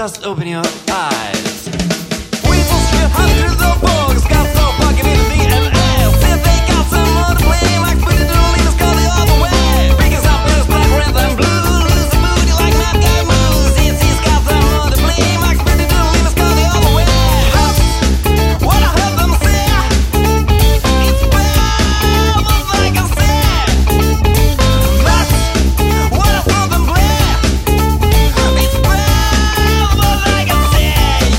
Just open your eyes. Weasels shit hundreds of bugs, got so fucking in the DNA. Said they got some more to play, like pretty little leaders go the other way. Because I'm better black, red and blue, lose the booty like mad guy moves. He's got some more to play, like pretty little leaders go the other way. That's what I heard them say. It's bad, but like I said, that's what I saw them play. It's bad, but like I said,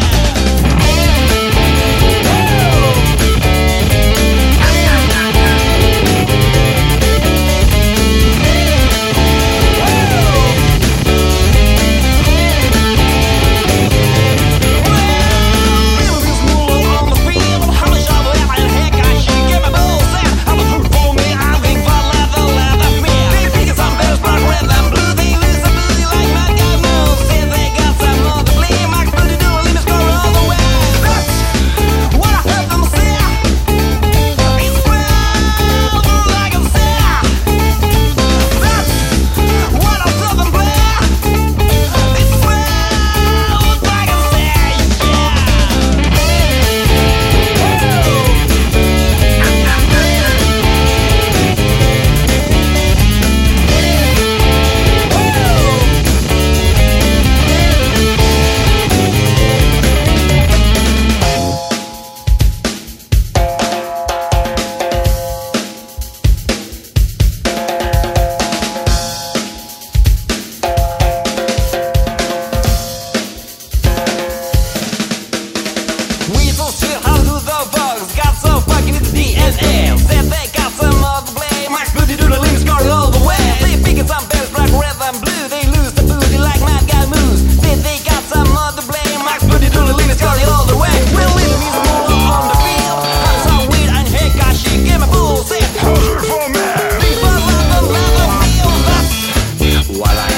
weasels shit how do the bugs got so fucking in the DNA. Said they got some of the blame, Max Booty do the lean scarred all the way. They figure some bears black, red and blue, they lose the booty like mad guy moves. Said they got some of the blame, Max Booty do the lean scarred all the way. Well, it means more on the field. I'm so weird and hey gosh, she give me bull. Said, for me, people love the feel. That's what I